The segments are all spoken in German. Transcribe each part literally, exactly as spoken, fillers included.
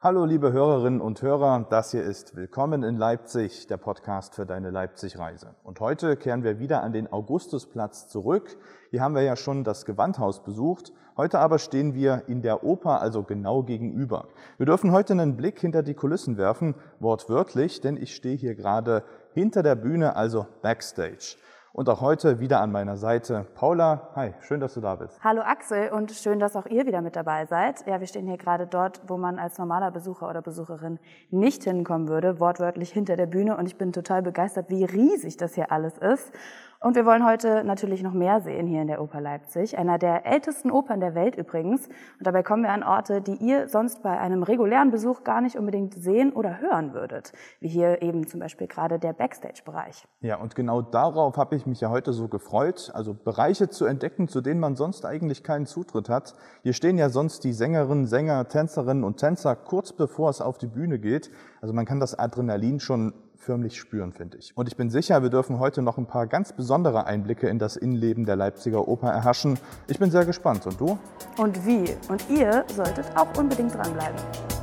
Hallo liebe Hörerinnen und Hörer, das hier ist Willkommen in Leipzig, der Podcast für deine Leipzig-Reise. Und heute kehren wir wieder an den Augustusplatz zurück. Hier haben wir ja schon das Gewandhaus besucht. Heute aber stehen wir in der Oper, also genau gegenüber. Wir dürfen heute einen Blick hinter die Kulissen werfen, wortwörtlich, denn ich stehe hier gerade hinter der Bühne, also Backstage. Und auch heute wieder an meiner Seite Paula. Hi, schön, dass du da bist. Hallo Axel und schön, dass auch ihr wieder mit dabei seid. Ja, wir stehen hier gerade dort, wo man als normaler Besucher oder Besucherin nicht hinkommen würde, wortwörtlich hinter der Bühne. Und ich bin total begeistert, wie riesig das hier alles ist. Und wir wollen heute natürlich noch mehr sehen hier in der Oper Leipzig, einer der ältesten Opern der Welt übrigens. Und dabei kommen wir an Orte, die ihr sonst bei einem regulären Besuch gar nicht unbedingt sehen oder hören würdet, wie hier eben zum Beispiel gerade der Backstage-Bereich. Ja, und genau darauf habe ich mich ja heute so gefreut, also Bereiche zu entdecken, zu denen man sonst eigentlich keinen Zutritt hat. Hier stehen ja sonst die Sängerinnen, Sänger, Tänzerinnen und Tänzer kurz bevor es auf die Bühne geht. Also man kann das Adrenalin schon förmlich spüren, finde ich. Und ich bin sicher, wir dürfen heute noch ein paar ganz besondere Einblicke in das Innenleben der Leipziger Oper erhaschen. Ich bin sehr gespannt. Und du? Und wie? Und ihr solltet auch unbedingt dranbleiben.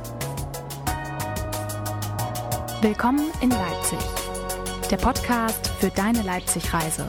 Willkommen in Leipzig, der Podcast für deine Leipzig-Reise.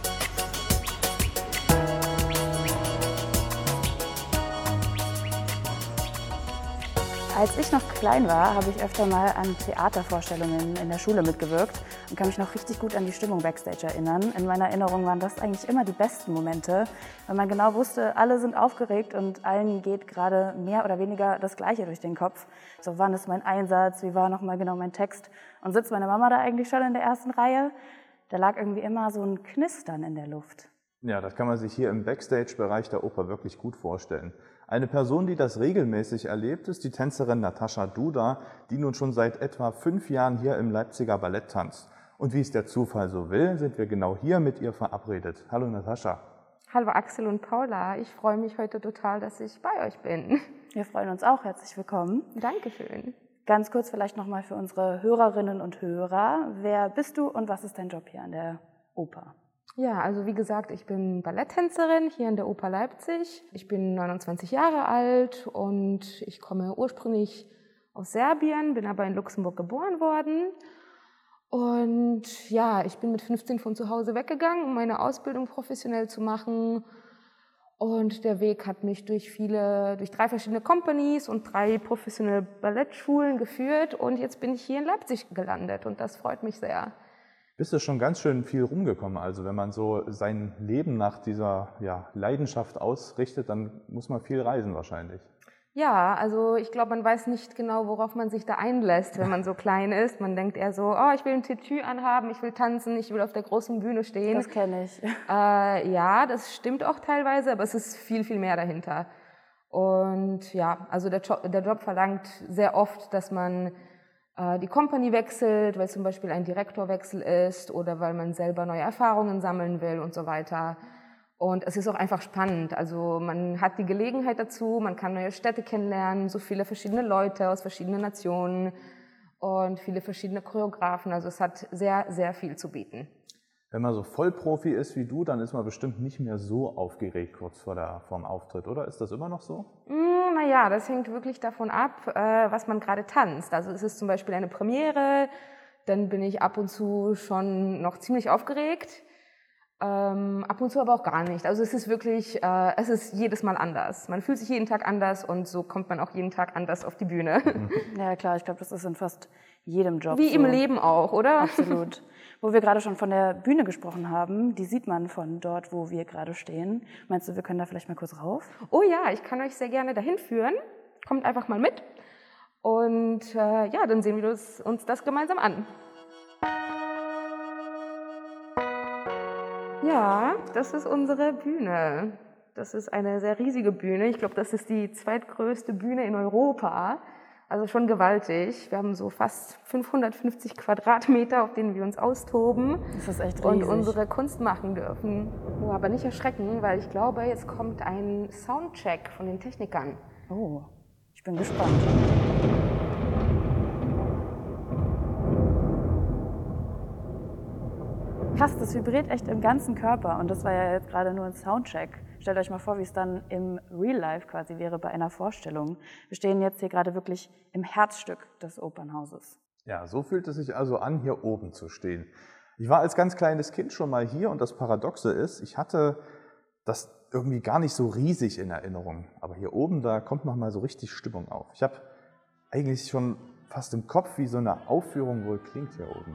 Als ich noch klein war, habe ich öfter mal an Theatervorstellungen in der Schule mitgewirkt und kann mich noch richtig gut an die Stimmung Backstage erinnern. In meiner Erinnerung waren das eigentlich immer die besten Momente, weil man genau wusste, alle sind aufgeregt und allen geht gerade mehr oder weniger das Gleiche durch den Kopf. So, wann ist mein Einsatz, wie war nochmal genau mein Text? Und sitzt meine Mama da eigentlich schon in der ersten Reihe? Da lag irgendwie immer so ein Knistern in der Luft. Ja, das kann man sich hier im Backstage-Bereich der Oper wirklich gut vorstellen. Eine Person, die das regelmäßig erlebt, ist die Tänzerin Natascha Duda, die nun schon seit etwa fünf Jahren hier im Leipziger Ballett tanzt. Und wie es der Zufall so will, sind wir genau hier mit ihr verabredet. Hallo Natascha. Hallo Axel und Paula, ich freue mich heute total, dass ich bei euch bin. Wir freuen uns auch, herzlich willkommen. Dankeschön. Ganz kurz vielleicht nochmal für unsere Hörerinnen und Hörer. Wer bist du und was ist dein Job hier an der Oper? Ja, also wie gesagt, ich bin Balletttänzerin hier in der Oper Leipzig. Ich bin neunundzwanzig Jahre alt und ich komme ursprünglich aus Serbien, bin aber in Luxemburg geboren worden. Und ja, ich bin mit fünfzehn von zu Hause weggegangen, um meine Ausbildung professionell zu machen. Und der Weg hat mich durch viele, durch drei verschiedene Companies und drei professionelle Ballettschulen geführt. Und jetzt bin ich hier in Leipzig gelandet und das freut mich sehr. Bist du schon ganz schön viel rumgekommen. Also wenn man so sein Leben nach dieser ja, Leidenschaft ausrichtet, dann muss man viel reisen wahrscheinlich. Ja, also ich glaube, man weiß nicht genau, worauf man sich da einlässt, wenn man so klein ist. Man denkt eher so, oh, ich will ein Tütü anhaben, ich will tanzen, ich will auf der großen Bühne stehen. Das kenne ich. Äh, ja, das stimmt auch teilweise, aber es ist viel, viel mehr dahinter. Und ja, also der Job, der Job verlangt sehr oft, dass man die Company wechselt, weil zum Beispiel ein Direktorwechsel ist oder weil man selber neue Erfahrungen sammeln will und so weiter. Und es ist auch einfach spannend. Also man hat die Gelegenheit dazu, man kann neue Städte kennenlernen, so viele verschiedene Leute aus verschiedenen Nationen und viele verschiedene Choreografen. Also es hat sehr, sehr viel zu bieten. Wenn man so Vollprofi ist wie du, dann ist man bestimmt nicht mehr so aufgeregt kurz vor, der, vor dem Auftritt, oder? Ist das immer noch so? Mm, naja, das hängt wirklich davon ab, äh, was man gerade tanzt. Also es ist zum Beispiel eine Premiere, dann bin ich ab und zu schon noch ziemlich aufgeregt, ähm, ab und zu aber auch gar nicht. Also es ist wirklich, äh, es ist jedes Mal anders. Man fühlt sich jeden Tag anders und so kommt man auch jeden Tag anders auf die Bühne. Ja klar, ich glaube, das ist in fast jedem Job Wie so. im Leben auch, oder? Absolut. Wo wir gerade schon von der Bühne gesprochen haben, die sieht man von dort, wo wir gerade stehen. Meinst du, wir können da vielleicht mal kurz rauf? Oh ja, ich kann euch sehr gerne dahin führen. Kommt einfach mal mit. Und äh, ja, dann sehen wir uns, uns das gemeinsam an. Ja, das ist unsere Bühne. Das ist eine sehr riesige Bühne. Ich glaube, das ist die zweitgrößte Bühne in Europa. Also schon gewaltig. Wir haben so fast fünfhundertfünfzig Quadratmeter, auf denen wir uns austoben. Das ist echt riesig. Und unsere Kunst machen dürfen. Oh, aber nicht erschrecken, weil ich glaube, jetzt kommt ein Soundcheck von den Technikern. Oh, ich bin gespannt. Krass, das vibriert echt im ganzen Körper. Und das war ja jetzt gerade nur ein Soundcheck. Stellt euch mal vor, wie es dann im Real Life quasi wäre bei einer Vorstellung. Wir stehen jetzt hier gerade wirklich im Herzstück des Opernhauses. Ja, so fühlt es sich also an, hier oben zu stehen. Ich war als ganz kleines Kind schon mal hier und das Paradoxe ist, ich hatte das irgendwie gar nicht so riesig in Erinnerung. Aber hier oben, da kommt nochmal so richtig Stimmung auf. Ich habe eigentlich schon fast im Kopf, wie so eine Aufführung wohl klingt hier oben.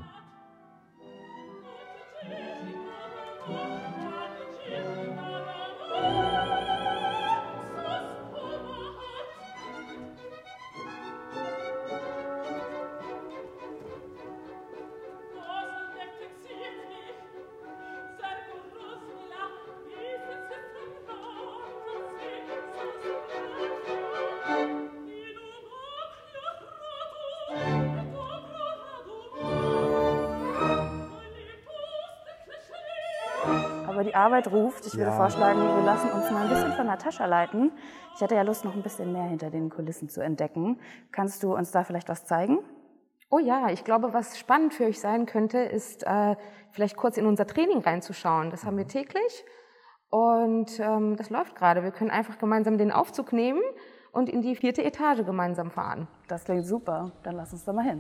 Aber die Arbeit ruft. Ich würde Ja. vorschlagen, wir lassen uns mal ein bisschen von Natascha leiten. Ich hätte ja Lust, noch ein bisschen mehr hinter den Kulissen zu entdecken. Kannst du uns da vielleicht was zeigen? Oh ja, ich glaube, was spannend für euch sein könnte, ist äh, vielleicht kurz in unser Training reinzuschauen. Das haben wir täglich und ähm, das läuft gerade. Wir können einfach gemeinsam den Aufzug nehmen und in die vierte Etage gemeinsam fahren. Das klingt super. Dann lass uns da mal hin.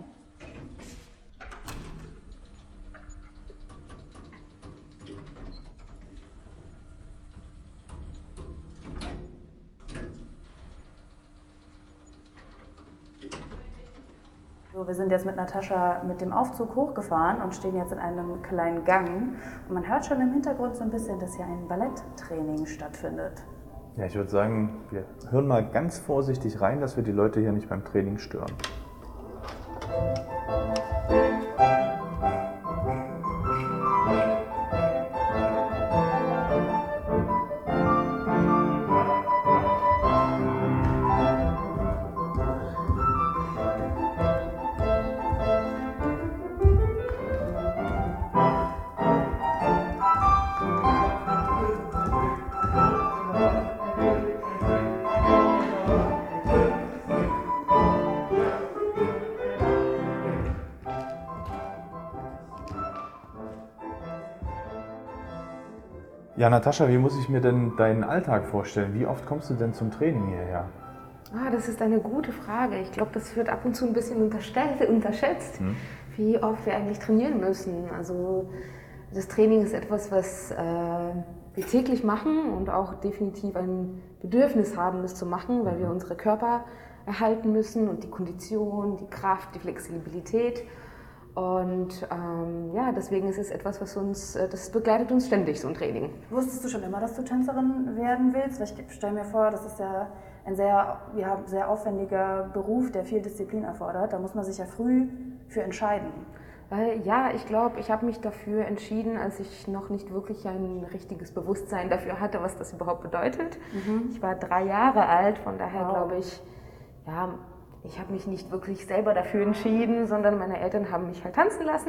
So, wir sind jetzt mit Natascha mit dem Aufzug hochgefahren und stehen jetzt in einem kleinen Gang. Und man hört schon im Hintergrund so ein bisschen, dass hier ein Balletttraining stattfindet. Ja, ich würde sagen, wir hören mal ganz vorsichtig rein, dass wir die Leute hier nicht beim Training stören. Ja, Natascha, wie muss ich mir denn deinen Alltag vorstellen? Wie oft kommst du denn zum Training hierher? Ah, das ist eine gute Frage. Ich glaube, das wird ab und zu ein bisschen unterstellt, unterschätzt, hm. wie oft wir eigentlich trainieren müssen. Also das Training ist etwas, was äh, wir täglich machen und auch definitiv ein Bedürfnis haben, das zu machen, weil wir unsere Körper erhalten müssen und die Kondition, die Kraft, die Flexibilität. Und ähm, ja, deswegen ist es etwas, was uns, das begleitet uns ständig, so ein Training. Wusstest du schon immer, dass du Tänzerin werden willst? Weil ich stelle mir vor, das ist ja ein sehr, ja, sehr aufwendiger Beruf, der viel Disziplin erfordert. Da muss man sich ja früh für entscheiden. Äh, ja, ich glaube, ich habe mich dafür entschieden, als ich noch nicht wirklich ein richtiges Bewusstsein dafür hatte, was das überhaupt bedeutet. Mhm. Ich war drei Jahre alt, von daher wow. glaube ich, ja, ich habe mich nicht wirklich selber dafür entschieden, sondern meine Eltern haben mich halt tanzen lassen.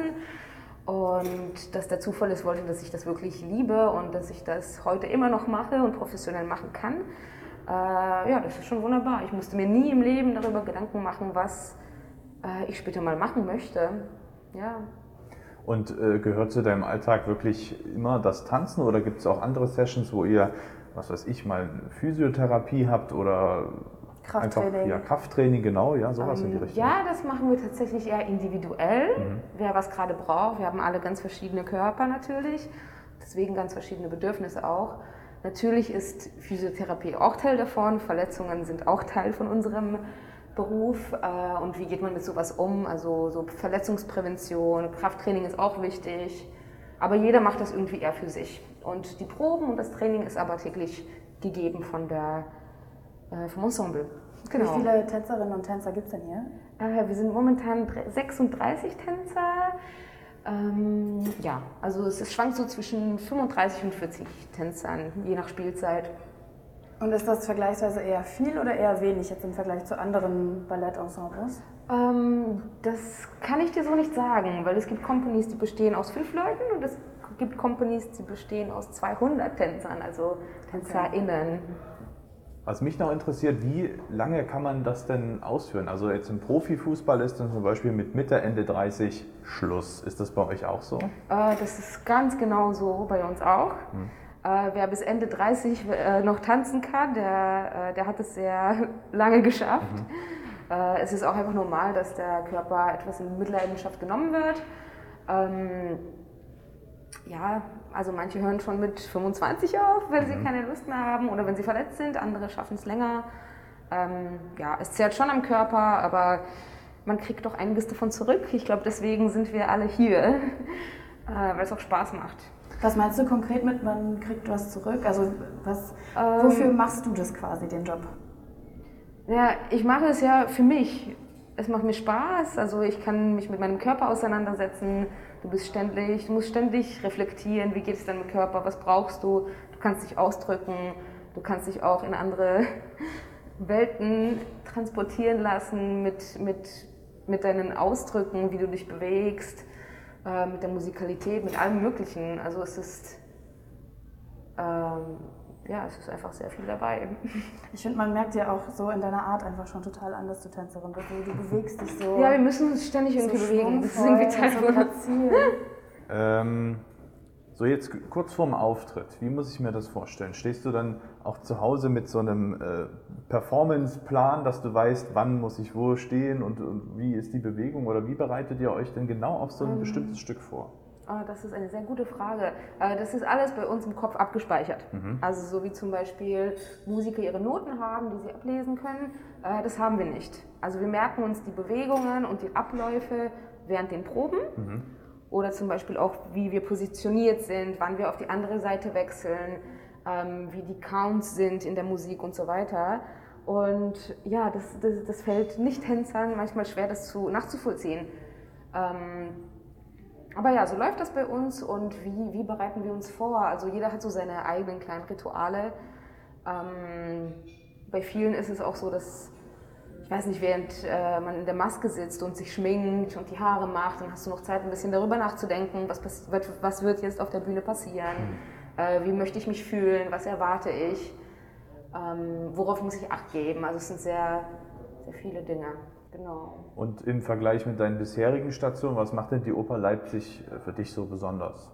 Und dass der Zufall es wollte, dass ich das wirklich liebe und dass ich das heute immer noch mache und professionell machen kann. Äh, ja, das ist schon wunderbar. Ich musste mir nie im Leben darüber Gedanken machen, was äh, ich später mal machen möchte. Ja. Und äh, gehört zu deinem Alltag wirklich immer das Tanzen oder gibt es auch andere Sessions, wo ihr, was weiß ich, mal Physiotherapie habt oder Krafttraining. Einfach, ja, Krafttraining, genau, ja, sowas um, in die Richtung. Ja, das machen wir tatsächlich eher individuell, mhm. wer was gerade braucht. Wir haben alle ganz verschiedene Körper natürlich, deswegen ganz verschiedene Bedürfnisse auch. Natürlich ist Physiotherapie auch Teil davon, Verletzungen sind auch Teil von unserem Beruf. Äh, und wie geht man mit sowas um? Also so Verletzungsprävention, Krafttraining ist auch wichtig, aber jeder macht das irgendwie eher für sich. Und die Proben und das Training ist aber täglich gegeben von der vom Ensemble. Genau. Wie viele Tänzerinnen und Tänzer gibt es denn hier? Äh, wir sind momentan sechsunddreißig Tänzer. Ähm, ja, also es, es schwankt so zwischen fünfunddreißig und vierzig Tänzern, je nach Spielzeit. Und ist das vergleichsweise eher viel oder eher wenig jetzt im Vergleich zu anderen Ballettensembles? Ähm, das kann ich dir so nicht sagen, weil es gibt Companies, die bestehen aus fünf Leuten und es gibt Companies, die bestehen aus zweihundert Tänzern, also TänzerInnen. Okay. Was mich noch interessiert, wie lange kann man das denn ausführen? Also jetzt im Profifußball ist dann zum Beispiel mit Mitte, Ende dreißig Schluss. Ist das bei euch auch so? Äh, das ist ganz genau so bei uns auch. Hm. Äh, wer bis Ende dreißig äh, noch tanzen kann, der, äh, der hat es sehr lange geschafft. Mhm. Äh, es ist auch einfach normal, dass der Körper etwas in Mitleidenschaft genommen wird. Ähm, ja, also manche hören schon mit fünfundzwanzig auf, wenn mhm. sie keine Lust mehr haben oder wenn sie verletzt sind. Andere schaffen es länger. Ähm, ja, es zehrt schon am Körper, aber man kriegt doch einiges davon zurück. Ich glaube, deswegen sind wir alle hier, äh, weil es auch Spaß macht. Was meinst du konkret mit, man kriegt was zurück? Also was, ähm, wofür machst du das quasi, den Job? Ja, ich mache es ja für mich. Es macht mir Spaß, also ich kann mich mit meinem Körper auseinandersetzen. Du bist ständig, du musst ständig reflektieren, wie geht es deinem Körper, was brauchst du? Du kannst dich ausdrücken, du kannst dich auch in andere Welten transportieren lassen mit, mit, mit deinen Ausdrücken, wie du dich bewegst, äh, mit der Musikalität, mit allem Möglichen. Also es ist, ähm, ja, es ist einfach sehr viel dabei. Ich finde, man merkt ja auch so in deiner Art einfach schon total an, dass du Tänzerin bist. Du bewegst dich so. Ja, wir müssen uns ständig irgendwie so bewegen. Das ist irgendwie Teil von Ziel. ähm, so jetzt kurz vorm Auftritt, wie muss ich mir das vorstellen? Stehst du dann auch zu Hause mit so einem äh, Performance-Plan, dass du weißt, wann muss ich wo stehen und, und wie ist die Bewegung oder wie bereitet ihr euch denn genau auf so ein um. bestimmtes Stück vor? Oh, das ist eine sehr gute Frage. Das ist alles bei uns im Kopf abgespeichert. Mhm. Also so wie zum Beispiel Musiker ihre Noten haben, die sie ablesen können, das haben wir nicht. Also wir merken uns die Bewegungen und die Abläufe während den Proben mhm. oder zum Beispiel auch, wie wir positioniert sind, wann wir auf die andere Seite wechseln, wie die Counts sind in der Musik und so weiter. Und ja, das, das, das fällt Nicht-Tänzern manchmal schwer, das zu, nachzuvollziehen. Aber ja, so läuft das bei uns und wie, wie bereiten wir uns vor? Also jeder hat so seine eigenen kleinen Rituale. Ähm, bei vielen ist es auch so, dass, ich weiß nicht, während äh, man in der Maske sitzt und sich schminkt und die Haare macht, dann hast du noch Zeit, ein bisschen darüber nachzudenken, was, pass- was wird jetzt auf der Bühne passieren, mhm. äh, wie möchte ich mich fühlen, was erwarte ich, ähm, worauf muss ich Acht geben. Also es sind sehr, sehr viele Dinge. Genau. Und im Vergleich mit deinen bisherigen Stationen, was macht denn die Oper Leipzig für dich so besonders?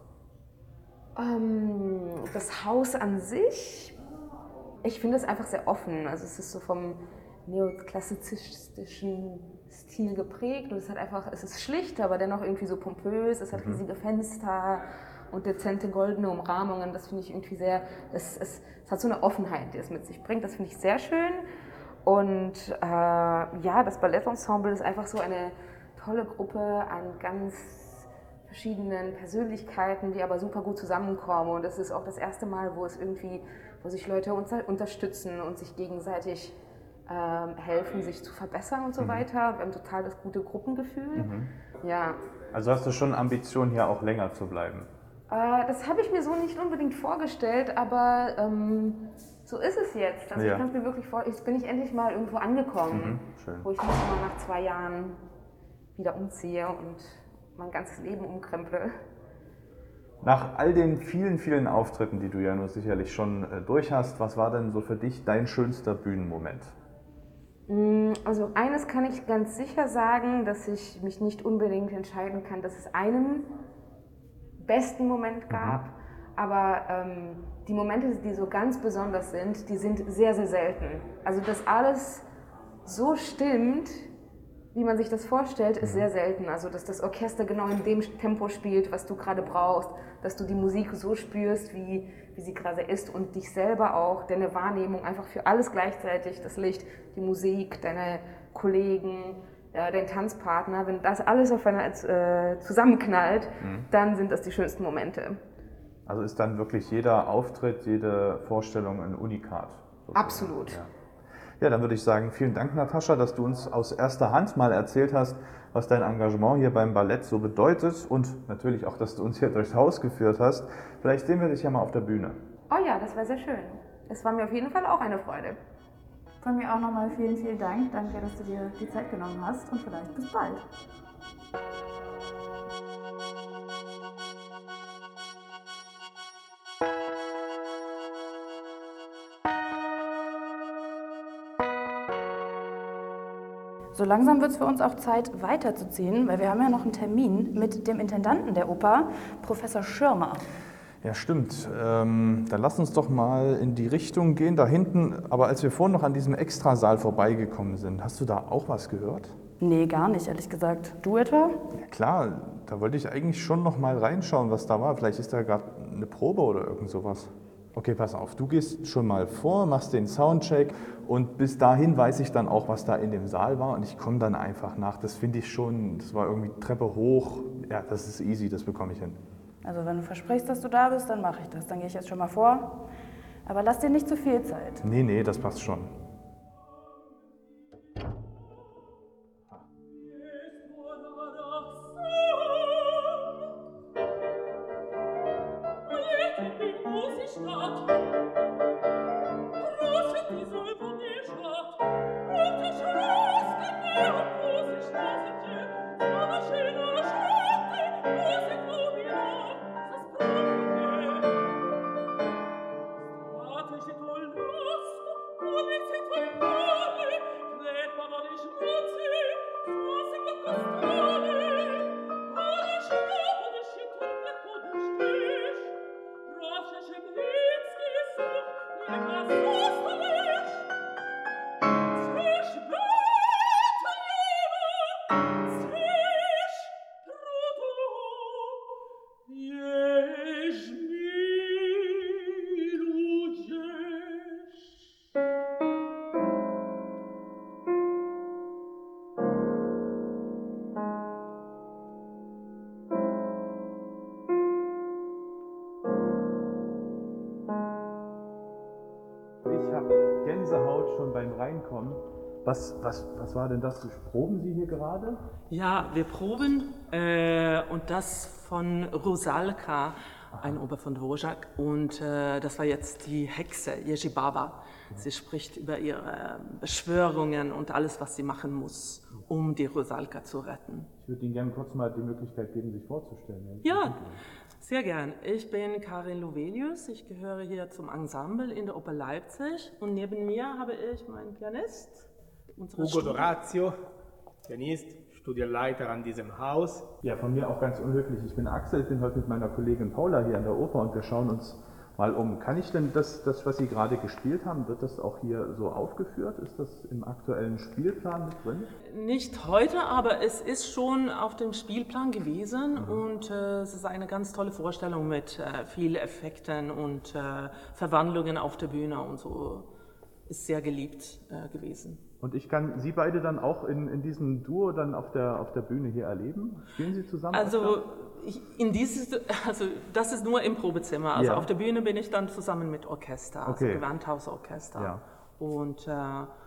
Ähm, das Haus an sich, ich finde es einfach sehr offen. Also es ist so vom neoklassizistischen Stil geprägt und es hat einfach, es ist schlicht, aber dennoch irgendwie so pompös. Es hat riesige Fenster und dezente goldene Umrahmungen. Das finde ich irgendwie sehr, es, es, es hat so eine Offenheit, die es mit sich bringt. Das finde ich sehr schön. Und äh, ja, das Ballettensemble ist einfach so eine tolle Gruppe an ganz verschiedenen Persönlichkeiten, die aber super gut zusammenkommen. Und es ist auch das erste Mal, wo es irgendwie, wo sich Leute unter, unterstützen und sich gegenseitig äh, helfen, sich zu verbessern und so mhm. weiter. Wir haben total das gute Gruppengefühl. Mhm. Ja. Also hast du schon Ambitionen, hier auch länger zu bleiben? Äh, das habe ich mir so nicht unbedingt vorgestellt, aber ähm, so ist es jetzt. Also ja. Ich kann es mir wirklich vor, jetzt bin ich endlich mal irgendwo angekommen, mhm, schön. Wo ich nicht mal nach zwei Jahren wieder umziehe und mein ganzes Leben umkremple. Nach all den vielen, vielen Auftritten, die du ja nur sicherlich schon äh, durch hast, was war denn so für dich dein schönster Bühnenmoment? Also eines kann ich ganz sicher sagen, dass ich mich nicht unbedingt entscheiden kann, dass es einen besten Moment gab, mhm. aber ähm, die Momente, die so ganz besonders sind, die sind sehr, sehr selten. Also dass alles so stimmt, wie man sich das vorstellt, ist sehr selten. Also dass das Orchester genau in dem Tempo spielt, was du gerade brauchst, dass du die Musik so spürst, wie, wie sie gerade ist und dich selber auch, deine Wahrnehmung einfach für alles gleichzeitig, das Licht, die Musik, deine Kollegen, ja, dein Tanzpartner, wenn das alles aufeinander äh, zusammenknallt, mhm. dann sind das die schönsten Momente. Also ist dann wirklich jeder Auftritt, jede Vorstellung ein Unikat? Sozusagen. Absolut. Ja. Ja, dann würde ich sagen, vielen Dank, Natascha, dass du uns aus erster Hand mal erzählt hast, was dein Engagement hier beim Ballett so bedeutet und natürlich auch, dass du uns hier durchs Haus geführt hast. Vielleicht sehen wir dich ja mal auf der Bühne. Oh ja, das wäre sehr schön. Es war mir auf jeden Fall auch eine Freude. Von mir auch nochmal vielen, vielen Dank. Danke, dass du dir die Zeit genommen hast und vielleicht bis bald. So langsam wird es für uns auch Zeit, weiterzuziehen, weil wir haben ja noch einen Termin mit dem Intendanten der Oper, Professor Schirmer. Ja, stimmt. Ähm, dann lass uns doch mal in die Richtung gehen, da hinten. Aber als wir vorhin noch an diesem Extrasaal vorbeigekommen sind, hast du da auch was gehört? Nee, gar nicht, ehrlich gesagt. Du etwa? Ja klar, da wollte ich eigentlich schon noch mal reinschauen, was da war. Vielleicht ist da gerade eine Probe oder irgend sowas. Okay, pass auf, du gehst schon mal vor, machst den Soundcheck und bis dahin weiß ich dann auch, was da in dem Saal war und ich komme dann einfach nach. Das finde ich schon, das war irgendwie Treppe hoch. Ja, das ist easy, das bekomme ich hin. Also wenn du versprichst, dass du da bist, dann mache ich das. Dann gehe ich jetzt schon mal vor. Aber lass dir nicht zu viel Zeit. Nee, nee, das passt schon. Ich habe Gänsehaut schon beim Reinkommen. Was, was, was war denn das? Proben Sie hier gerade? Ja, wir proben äh, und das von Rusalka, ein Oper von Dvořák. Und äh, das war jetzt die Hexe, Ježí Baba. Sie spricht über ihre Beschwörungen und alles, was sie machen muss, um die Rusalka zu retten. Ich würde Ihnen gerne kurz mal die Möglichkeit geben, sich vorzustellen. Ja, sehr gern. Ich bin Karin Lovelius, ich gehöre hier zum Ensemble in der Oper Leipzig und neben mir habe ich meinen Pianist. Ugo D'Orazio, Pianist, Studienleiter an diesem Haus. Ja, von mir auch ganz unhöflich. Ich bin Axel, ich bin heute mit meiner Kollegin Paula hier an der Oper und wir schauen uns mal um. Kann ich denn das, das was Sie gerade gespielt haben, wird das auch hier so aufgeführt? Ist das im aktuellen Spielplan mit drin? Nicht heute, aber es ist schon auf dem Spielplan gewesen mhm. und äh, es ist eine ganz tolle Vorstellung mit äh, vielen Effekten und äh, Verwandlungen auf der Bühne und so. Ist sehr geliebt äh, gewesen. Und ich kann Sie beide dann auch in, in diesem Duo dann auf der, auf der Bühne hier erleben? Spielen Sie zusammen? Also, ich, in dieses, also das ist nur im Probezimmer. Also ja. auf der Bühne bin ich dann zusammen mit Orchester, also okay. Gewandhausorchester. Ja. Und, äh,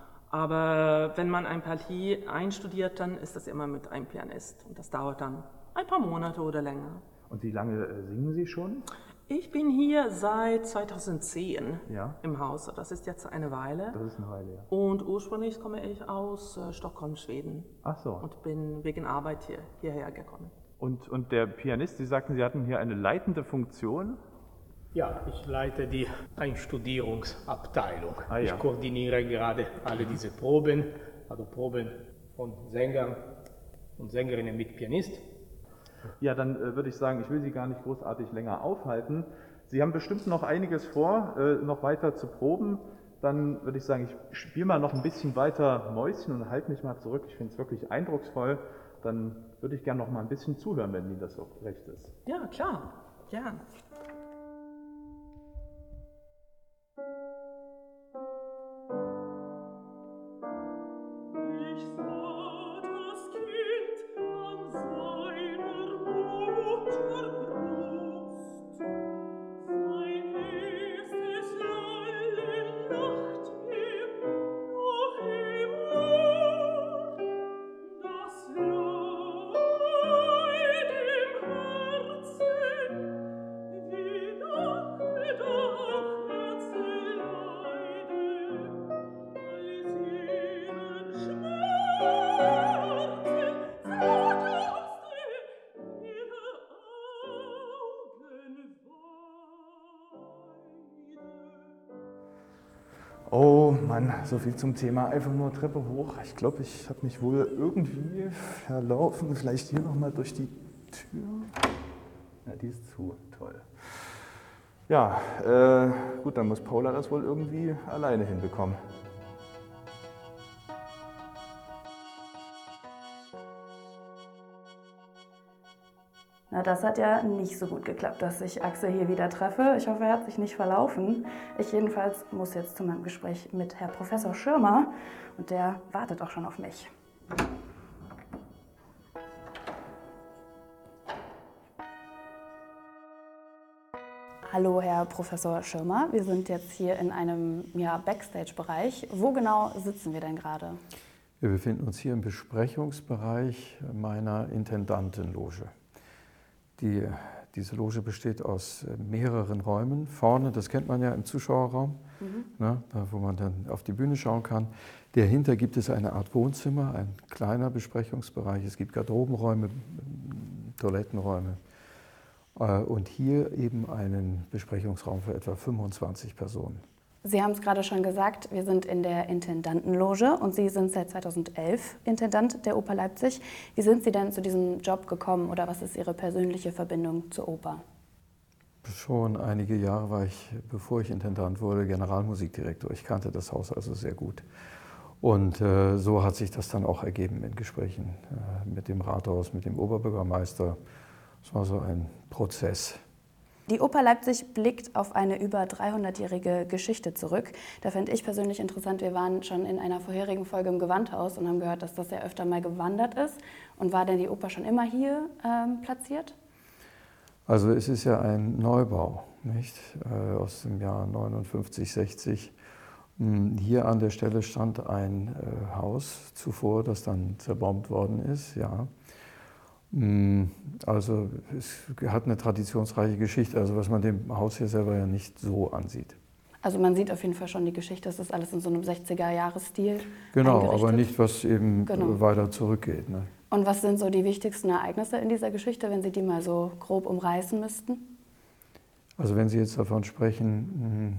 aber wenn man ein Partie einstudiert, dann ist das immer mit einem Pianist. Und das dauert dann ein paar Monate oder länger. Und wie lange äh, singen Sie schon? Ich bin hier seit zweitausendzehn ja. im Haus. Das ist jetzt eine Weile. Das ist eine Weile, ja. Und ursprünglich komme ich aus äh, Stockholm, Schweden. Ach so. Und bin wegen Arbeit hier, hierher gekommen. Und, und der Pianist, Sie sagten, Sie hatten hier eine leitende Funktion? Ja, ich leite die Einstudierungsabteilung. Ah, ja. Ich koordiniere gerade alle diese Proben, also Proben von Sängern und Sängerinnen mit Pianist. Ja, dann äh, würde ich sagen, ich will Sie gar nicht großartig länger aufhalten. Sie haben bestimmt noch einiges vor, äh, noch weiter zu proben. Dann würde ich sagen, ich spiele mal noch ein bisschen weiter Mäuschen und halte mich mal zurück. Ich finde es wirklich eindrucksvoll. Dann würde ich gerne noch mal ein bisschen zuhören, wenn Ihnen das so recht ist. Ja, klar, gern. Oh Mann, so viel zum Thema einfach nur Treppe hoch. Ich glaube, ich habe mich wohl irgendwie verlaufen. Vielleicht hier nochmal durch die Tür. Ja, die ist zu, toll. Ja, äh, gut, dann muss Paula das wohl irgendwie alleine hinbekommen. Na, das hat ja nicht so gut geklappt, dass ich Axel hier wieder treffe. Ich hoffe, er hat sich nicht verlaufen. Ich jedenfalls muss jetzt zu meinem Gespräch mit Herr Professor Schirmer und der wartet auch schon auf mich. Hallo, Herr Professor Schirmer. Wir sind jetzt hier in einem ja, Backstage-Bereich. Wo genau sitzen wir denn gerade? Wir befinden uns hier im Besprechungsbereich meiner Intendantenloge. Die, diese Loge besteht aus mehreren Räumen. Vorne, das kennt man ja im Zuschauerraum, mhm. ne, da, wo man dann auf die Bühne schauen kann. Dahinter gibt es eine Art Wohnzimmer, ein kleiner Besprechungsbereich. Es gibt Garderobenräume, Toilettenräume. Und hier eben einen Besprechungsraum für etwa fünfundzwanzig Personen. Sie haben es gerade schon gesagt, wir sind in der Intendantenloge und Sie sind seit zweitausendelf Intendant der Oper Leipzig. Wie sind Sie denn zu diesem Job gekommen oder was ist Ihre persönliche Verbindung zur Oper? Schon einige Jahre war ich, bevor ich Intendant wurde, Generalmusikdirektor. Ich kannte das Haus also sehr gut. Und äh, so hat sich das dann auch ergeben in Gesprächen äh, mit dem Rathaus, mit dem Oberbürgermeister. Es war so ein Prozess. Die Oper Leipzig blickt auf eine über dreihundertjährige Geschichte zurück. Da finde ich persönlich interessant, wir waren schon in einer vorherigen Folge im Gewandhaus und haben gehört, dass das ja öfter mal gewandert ist. Und war denn die Oper schon immer hier ähm, platziert? Also es ist ja ein Neubau, nicht? Äh, aus dem Jahr neunundfünfzig, sechzig. Hier an der Stelle stand ein äh, Haus zuvor, das dann zerbombt worden ist, ja. Also es hat eine traditionsreiche Geschichte, also was man dem Haus hier selber ja nicht so ansieht. Also man sieht auf jeden Fall schon die Geschichte, das ist alles in so einem sechziger-Jahres-Stil Genau, aber nicht, was eben genau. weiter zurückgeht. Ne? Und was sind so die wichtigsten Ereignisse in dieser Geschichte, wenn Sie die mal so grob umreißen müssten? Also wenn Sie jetzt davon sprechen,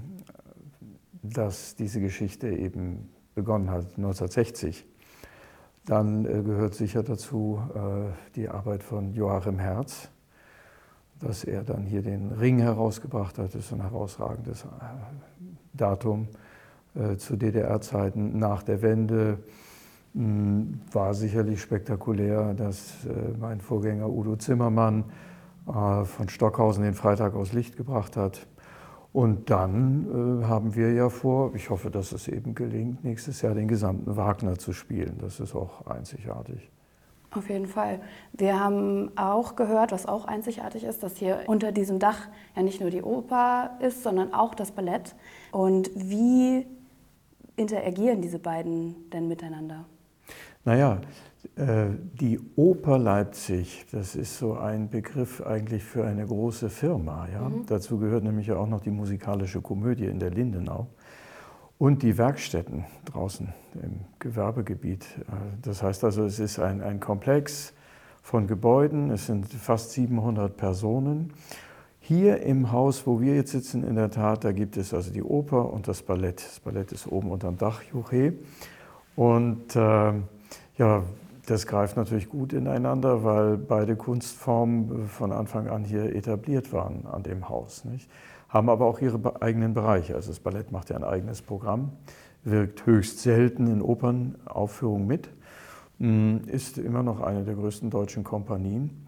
dass diese Geschichte eben begonnen hat neunzehnhundertsechzig, dann gehört sicher dazu äh, die Arbeit von Joachim Herz, dass er dann hier den Ring herausgebracht hat. Das ist ein herausragendes äh, Datum äh, zu D D R-Zeiten. Nach der Wende mh, war sicherlich spektakulär, dass äh, mein Vorgänger Udo Zimmermann äh, von Stockhausen den Freitag aus Licht gebracht hat. Und dann äh, haben wir ja vor, ich hoffe, dass es eben gelingt, nächstes Jahr den gesamten Wagner zu spielen. Das ist auch einzigartig. Auf jeden Fall. Wir haben auch gehört, was auch einzigartig ist, dass hier unter diesem Dach ja nicht nur die Oper ist, sondern auch das Ballett. Und wie interagieren diese beiden denn miteinander? Naja, die Oper Leipzig, das ist so ein Begriff eigentlich für eine große Firma. Ja? Mhm. Dazu gehört nämlich ja auch noch die musikalische Komödie in der Lindenau und die Werkstätten draußen im Gewerbegebiet. Das heißt also, es ist ein, ein Komplex von Gebäuden, es sind fast siebenhundert Personen. Hier im Haus, wo wir jetzt sitzen, in der Tat, da gibt es also die Oper und das Ballett. Das Ballett ist oben unterm Dach, Juche. Und äh, ja, das greift natürlich gut ineinander, weil beide Kunstformen von Anfang an hier etabliert waren an dem Haus. Nicht? Haben aber auch ihre eigenen Bereiche. Also das Ballett macht ja ein eigenes Programm, wirkt höchst selten in Opernaufführungen mit, ist immer noch eine der größten deutschen Kompanien.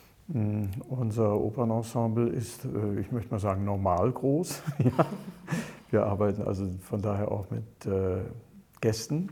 Unser Opernensemble ist, ich möchte mal sagen, normal groß. Wir arbeiten also von daher auch mit Gästen.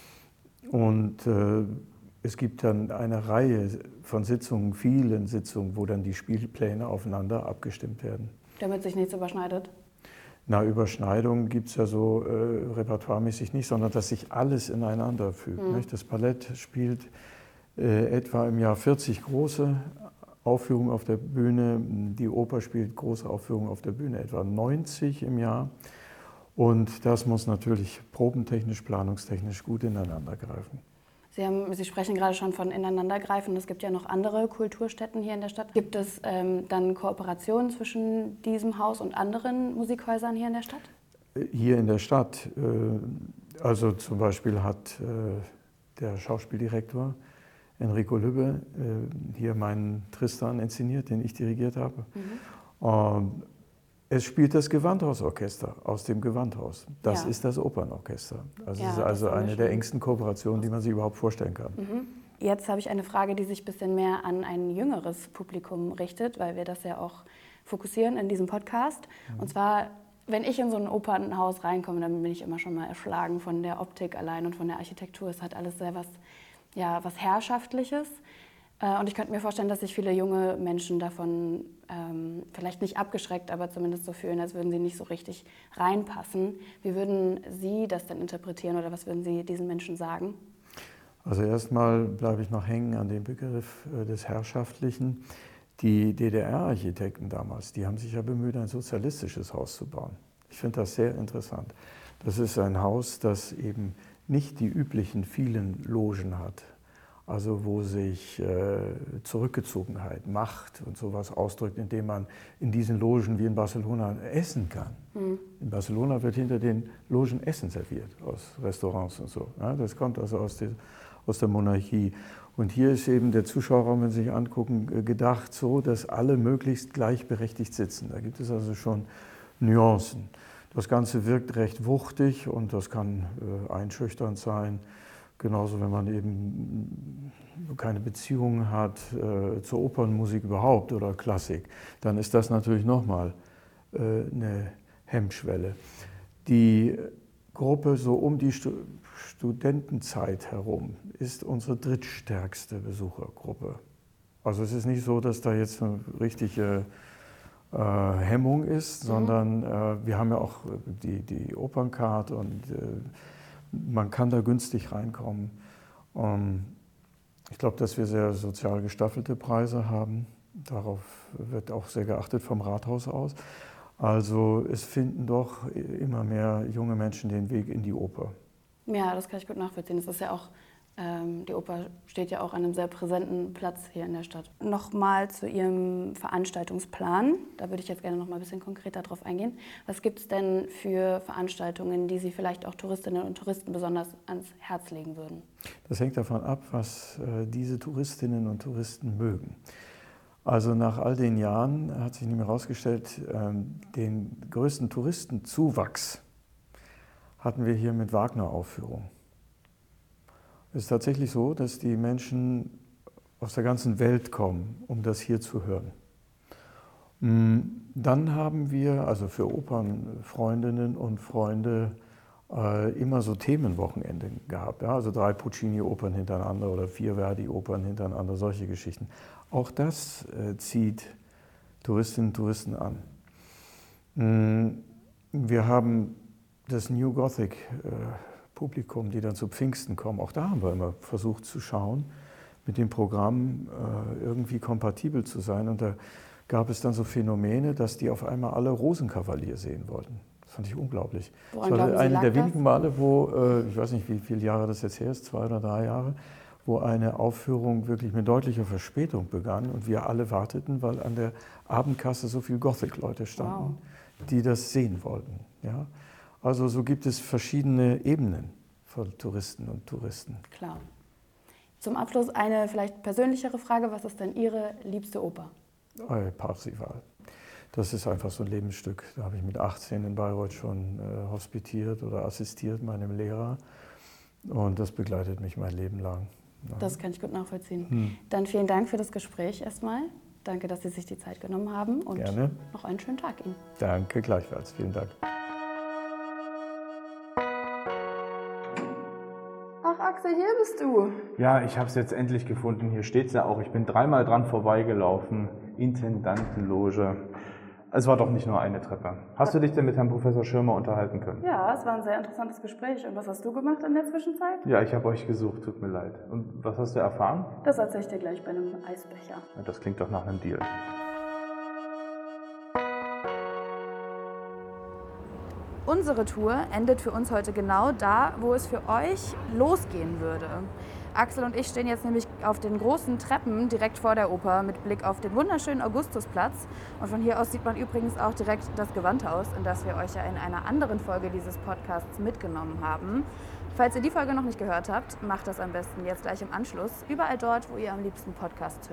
Und äh, es gibt dann eine Reihe von Sitzungen, vielen Sitzungen, wo dann die Spielpläne aufeinander abgestimmt werden. Damit sich nichts überschneidet? Na, Überschneidungen gibt es ja so äh, repertoiremäßig nicht, sondern dass sich alles ineinander fügt. Mhm. Nicht? Das Ballett spielt äh, etwa im Jahr vierzig große Aufführungen auf der Bühne, die Oper spielt große Aufführungen auf der Bühne, etwa neunzig im Jahr. Und das muss natürlich probentechnisch, planungstechnisch gut ineinander greifen. Sie, haben, Sie sprechen gerade schon von Ineinandergreifen. Es gibt ja noch andere Kulturstätten hier in der Stadt. Gibt es ähm, dann Kooperationen zwischen diesem Haus und anderen Musikhäusern hier in der Stadt? Hier in der Stadt, äh, also zum Beispiel hat äh, der Schauspieldirektor Enrico Lübbe äh, hier meinen Tristan inszeniert, den ich dirigiert habe. Mhm. Ähm, Es spielt das Gewandhausorchester aus dem Gewandhaus. Das ja. ist das Opernorchester. Also ja, es ist also eine schön. der engsten Kooperationen, die man sich überhaupt vorstellen kann. Mhm. Jetzt habe ich eine Frage, die sich ein bisschen mehr an ein jüngeres Publikum richtet, weil wir das ja auch fokussieren in diesem Podcast. Mhm. Und zwar, wenn ich in so ein Opernhaus reinkomme, dann bin ich immer schon mal erschlagen von der Optik allein und von der Architektur. Es hat alles sehr was, ja, was Herrschaftliches. Und ich könnte mir vorstellen, dass sich viele junge Menschen davon ähm, vielleicht nicht abgeschreckt, aber zumindest so fühlen, als würden sie nicht so richtig reinpassen. Wie würden Sie das denn interpretieren oder was würden Sie diesen Menschen sagen? Also erstmal bleibe ich noch hängen an dem Begriff äh, des Herrschaftlichen. Die D D R-Architekten damals, die haben sich ja bemüht, ein sozialistisches Haus zu bauen. Ich finde das sehr interessant. Das ist ein Haus, das eben nicht die üblichen vielen Logen hat. Also wo sich äh, Zurückgezogenheit, Macht und sowas ausdrückt, indem man in diesen Logen wie in Barcelona essen kann. Mhm. In Barcelona wird hinter den Logen Essen serviert, aus Restaurants und so. Ja, das kommt also aus der, aus der Monarchie. Und hier ist eben der Zuschauerraum, wenn Sie sich angucken, gedacht so, dass alle möglichst gleichberechtigt sitzen. Da gibt es also schon Nuancen. Das Ganze wirkt recht wuchtig und das kann äh, einschüchternd sein. Genauso, wenn man eben keine Beziehung hat äh, zur Opernmusik überhaupt oder Klassik, dann ist das natürlich nochmal äh, eine Hemmschwelle. Die Gruppe so um die Stu Studentenzeit herum ist unsere drittstärkste Besuchergruppe. Also es ist nicht so, dass da jetzt eine richtige äh, Hemmung ist, mhm. sondern äh, wir haben ja auch die, die Operncard und äh, man kann da günstig reinkommen. Ich glaube, dass wir sehr sozial gestaffelte Preise haben. Darauf wird auch sehr geachtet vom Rathaus aus. Also es finden doch immer mehr junge Menschen den Weg in die Oper. Ja, das kann ich gut nachvollziehen. Das ist ja auch, ähm, die Oper steht ja auch an einem sehr präsenten Platz hier in der Stadt. Nochmal zu Ihrem Veranstaltungsplan. Da würde ich jetzt gerne noch mal ein bisschen konkreter drauf eingehen. Was gibt es denn für Veranstaltungen, die Sie vielleicht auch Touristinnen und Touristen besonders ans Herz legen würden? Das hängt davon ab, was äh, diese Touristinnen und Touristen mögen. Also nach all den Jahren hat sich nämlich herausgestellt, ähm, den größten Touristenzuwachs hatten wir hier mit Wagner-Aufführungen. Es ist tatsächlich so, dass die Menschen aus der ganzen Welt kommen, um das hier zu hören. Dann haben wir, also für Opernfreundinnen und Freunde, immer so Themenwochenende gehabt. Ja? Also drei Puccini-Opern hintereinander oder vier Verdi-Opern hintereinander, solche Geschichten. Auch das zieht Touristinnen und Touristen an. Wir haben das New Gothic Publikum, die dann zu Pfingsten kommen, auch da haben wir immer versucht zu schauen, mit dem Programm äh, irgendwie kompatibel zu sein. Und da gab es dann so Phänomene, dass die auf einmal alle Rosenkavalier sehen wollten. Das fand ich unglaublich. Woran das war eine der das? wenigen Male, wo, äh, ich weiß nicht, wie viele Jahre das jetzt her ist, zwei oder drei Jahre, wo eine Aufführung wirklich mit deutlicher Verspätung begann und wir alle warteten, weil an der Abendkasse so viele Gothic-Leute standen, wow. die das sehen wollten. Ja? Also so gibt es verschiedene Ebenen von Touristen und Touristen. Klar. Zum Abschluss eine vielleicht persönlichere Frage. Was ist denn Ihre liebste Oper? Äh, Parzival. Das ist einfach so ein Lebensstück. Da habe ich mit achtzehn in Bayreuth schon äh, hospitiert oder assistiert, meinem Lehrer. Und das begleitet mich mein Leben lang. Ja. Das kann ich gut nachvollziehen. Hm. Dann vielen Dank für das Gespräch erstmal. Danke, dass Sie sich die Zeit genommen haben. Und Gerne. Noch einen schönen Tag Ihnen. Danke, gleichfalls. Vielen Dank. Axel, hier bist du. Ja, ich habe es jetzt endlich gefunden. Hier steht es ja auch. Ich bin dreimal dran vorbeigelaufen. Intendantenloge. Es war doch nicht nur eine Treppe. Hast du dich denn mit Herrn Professor Schirmer unterhalten können? Ja, es war ein sehr interessantes Gespräch. Und was hast du gemacht in der Zwischenzeit? Ja, ich habe euch gesucht. Tut mir leid. Und was hast du erfahren? Das erzähle ich dir gleich bei einem Eisbecher. Ja, das klingt doch nach einem Deal. Unsere Tour endet für uns heute genau da, wo es für euch losgehen würde. Axel und ich stehen jetzt nämlich auf den großen Treppen direkt vor der Oper mit Blick auf den wunderschönen Augustusplatz. Und von hier aus sieht man übrigens auch direkt das Gewandhaus, in das wir euch ja in einer anderen Folge dieses Podcasts mitgenommen haben. Falls ihr die Folge noch nicht gehört habt, macht das am besten jetzt gleich im Anschluss, überall dort, wo ihr am liebsten Podcasts hört.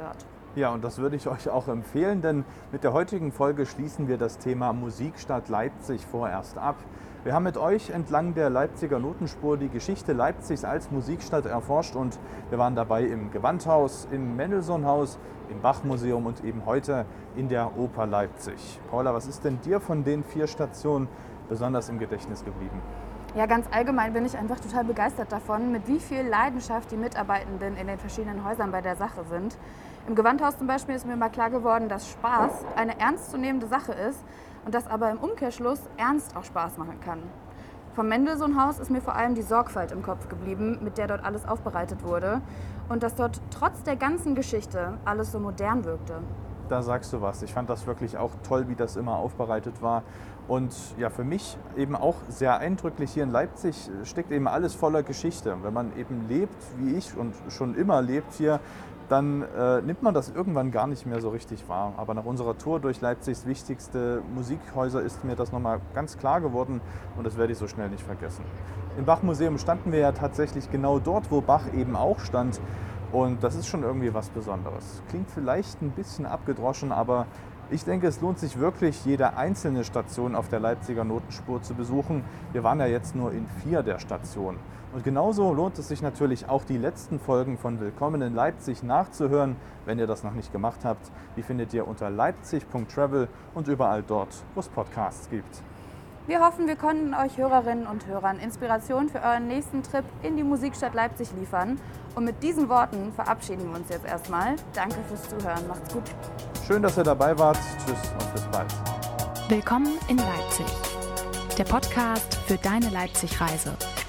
Ja, und das würde ich euch auch empfehlen, denn mit der heutigen Folge schließen wir das Thema Musikstadt Leipzig vorerst ab. Wir haben mit euch entlang der Leipziger Notenspur die Geschichte Leipzigs als Musikstadt erforscht und wir waren dabei im Gewandhaus, im Mendelssohn-Haus, im Bach-Museum und eben heute in der Oper Leipzig. Paula, was ist denn dir von den vier Stationen besonders im Gedächtnis geblieben? Ja, ganz allgemein bin ich einfach total begeistert davon, mit wie viel Leidenschaft die Mitarbeitenden in den verschiedenen Häusern bei der Sache sind. Im Gewandhaus zum Beispiel ist mir mal klar geworden, dass Spaß eine ernstzunehmende Sache ist und dass aber im Umkehrschluss Ernst auch Spaß machen kann. Vom Mendelssohn-Haus ist mir vor allem die Sorgfalt im Kopf geblieben, mit der dort alles aufbereitet wurde und dass dort trotz der ganzen Geschichte alles so modern wirkte. Da sagst du was. Ich fand das wirklich auch toll, wie das immer aufbereitet war. Und ja, für mich eben auch sehr eindrücklich, hier in Leipzig steckt eben alles voller Geschichte. Wenn man eben lebt, wie ich und schon immer lebt hier, dann äh, nimmt man das irgendwann gar nicht mehr so richtig wahr. Aber nach unserer Tour durch Leipzigs wichtigste Musikhäuser ist mir das nochmal ganz klar geworden und das werde ich so schnell nicht vergessen. Im Bach-Museum standen wir ja tatsächlich genau dort, wo Bach eben auch stand. Und das ist schon irgendwie was Besonderes. Klingt vielleicht ein bisschen abgedroschen, aber ich denke, es lohnt sich wirklich, jede einzelne Station auf der Leipziger Notenspur zu besuchen. Wir waren ja jetzt nur in vier der Stationen. Und genauso lohnt es sich natürlich auch, die letzten Folgen von Willkommen in Leipzig nachzuhören, wenn ihr das noch nicht gemacht habt. Die findet ihr unter leipzig punkt travel und überall dort, wo es Podcasts gibt. Wir hoffen, wir konnten euch Hörerinnen und Hörern Inspiration für euren nächsten Trip in die Musikstadt Leipzig liefern. Und mit diesen Worten verabschieden wir uns jetzt erstmal. Danke fürs Zuhören. Macht's gut. Schön, dass ihr dabei wart. Tschüss und bis bald. Willkommen in Leipzig, der Podcast für deine Leipzig-Reise.